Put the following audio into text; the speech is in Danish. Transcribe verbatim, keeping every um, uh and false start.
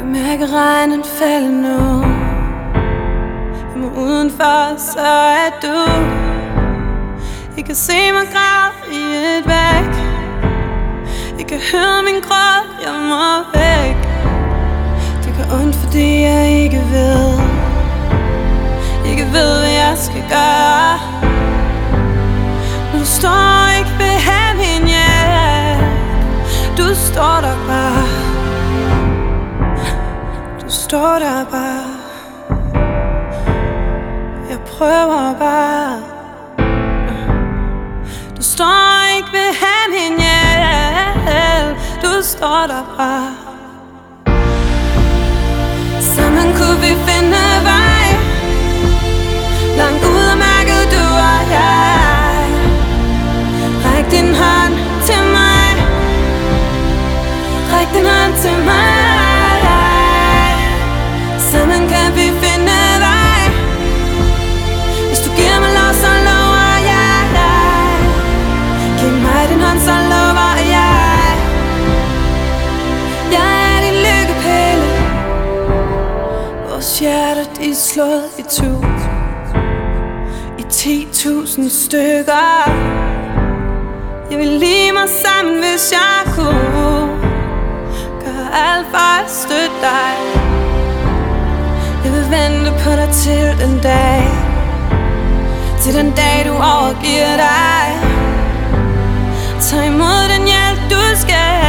kan mærke regnen falde nu. Jeg må udenfor, så er du. Jeg kan se mig græde i et væg. Jeg kan høre min gråd, jeg må væk. Det gør ondt, fordi jeg ikke ved. Ikke ved, hvad jeg skal gøre. Nu står ikke ved have min hjælp. Du står der bare. Du står der bare. Jeg prøver bare. Du står ikke ved have min hjælp. Du står der bare. Sammen kunne vi finde vej. Langt ud af mørket, du og jeg. Ræk din hånd til mig. Ræk din hånd til mig. Sammen kan vi finde vej. Hvis du giver mig lov, så lover jeg dig. Giv mig din hånd, så lover jeg. Jeg er din lykkepille. Vores hjerter, de er slået i to. I ti tusind stykker. Jeg vil lide mig sammen, hvis jeg kunne. Gør alt for at støtte dig. Jeg vil vente på dig til den dag. Til den dag du overgiver dig. Tag imod den hjælp du skal.